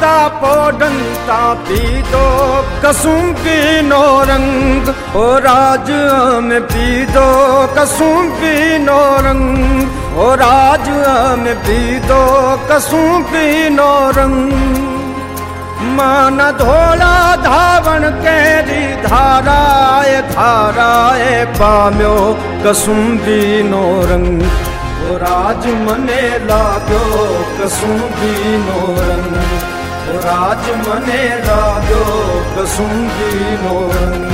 ता पोडंता पीदो कसुम्पी नो रंग ओ राज में पीदो कसुम्पी नो रंग ओ राज में पीदो कसुम्पी नो रंग मान धोला धावण केरी धाराए धाराए पाम्यो कसुम्पी नो रंग ओ राज मने लागो कसुम्पी नो रंग ओ राज मने लागो कसुम्पी नो रंग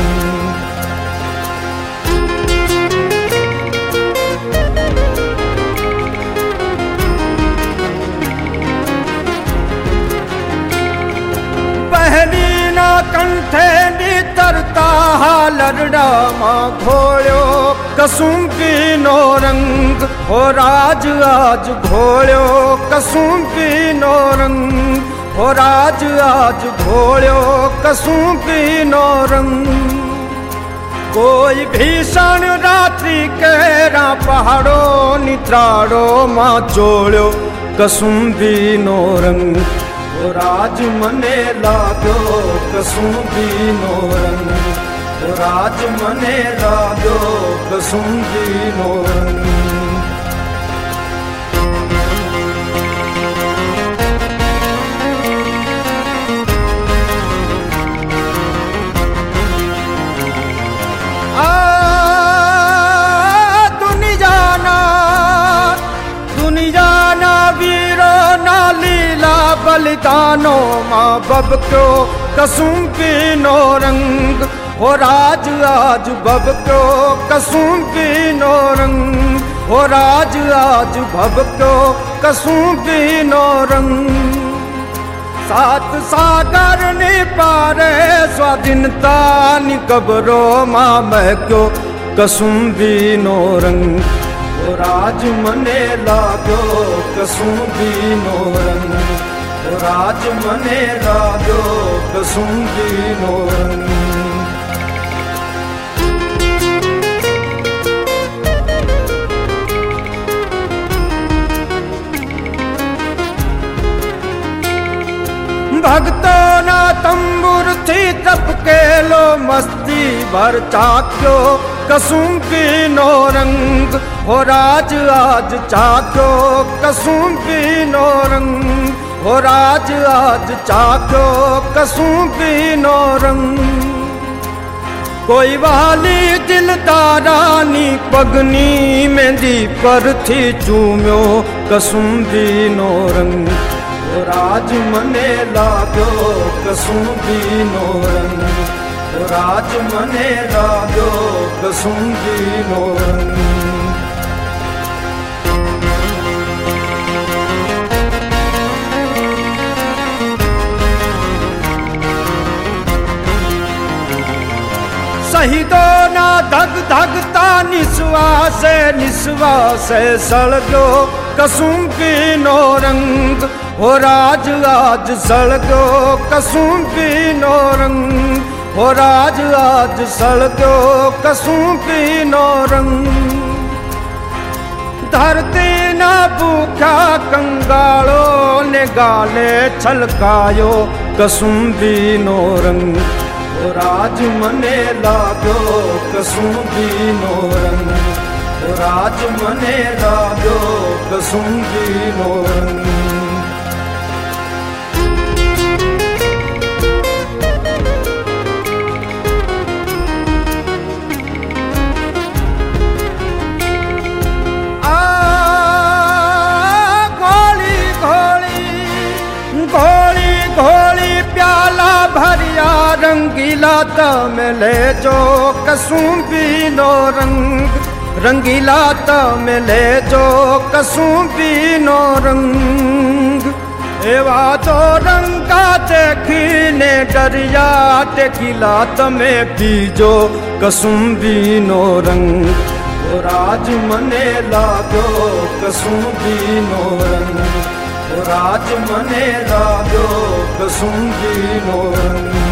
पहली ना कंठे नितरता लरड़ा मां घोड़ो कसुम्पी नो रंग हो राज आज घोड़ो कसुम्पी नो रंग हो राज आज घोड़ो कसुम्पी नो रंग कोई भीषण रात्रि केरा पहाड़ो नित्राड़ो मां चोड़ो कसुम्पी नो रंग ओ राज मने लागो कसुम्पी नो रंग ओ राज मने लागो कसुम्पी नो रंग बलिदानो माँ बब क्यो कसुम्पी नो रंग हो राज आज बब क्यो कसुम्पी नो रंग हो राज आज बब क्यो कसुम्पी नो रंग सात सागर ने पारे स्वाधीनता नि कब्रो माँ महक्यो कसुम्पी नो रंग ओ राज मने लागो कसुम्पी नो रंग ओ राज मने लागो कसुम्पी नो रंग भक्तों ना तंबुर थी तप के लो मस्ती भर चाक्यो कसुम्पी नो रंग हो राज आज चाक्यो कसुम्पी नो रंग हो राज आज चाक्यो कसुम्पी नो रंग कोई वाली दिलदारानी पगनी मेहंदी पर थी चूम्यो कसुम्पी नो रंग ओ राज मने लागो कसुम्पी नो रंग ओ राज मने लागो कसुम्पी नो रंग शहीदों ना धग धगता निश्वासे निश्वासे सड़गो कसुम्पी नो रंग हो राज आज सड़गो कसुम्पी नो रंग हो राज आज सड़गो कसुम्पी नो रंग धरती ना भूखा कंगालो ने गाले छलकायो कसुम्पी नो रंग ओ राज मने लागो कसुम्पी नो रंग ओ राज मने लागो कसुम्पी नो रंग रंगीला तम ले जो कसुम्पी नो रंग रंगीला तम ले जो कसुम्पी नो रंग एवा तो रंगा देखीने डरिया टेकिला तमे पीजो कसुम्पी नो रंग ओ राज मने लागो कसुम्पी नो रंग ओ राज मने लागो कसुम्पी नो रंग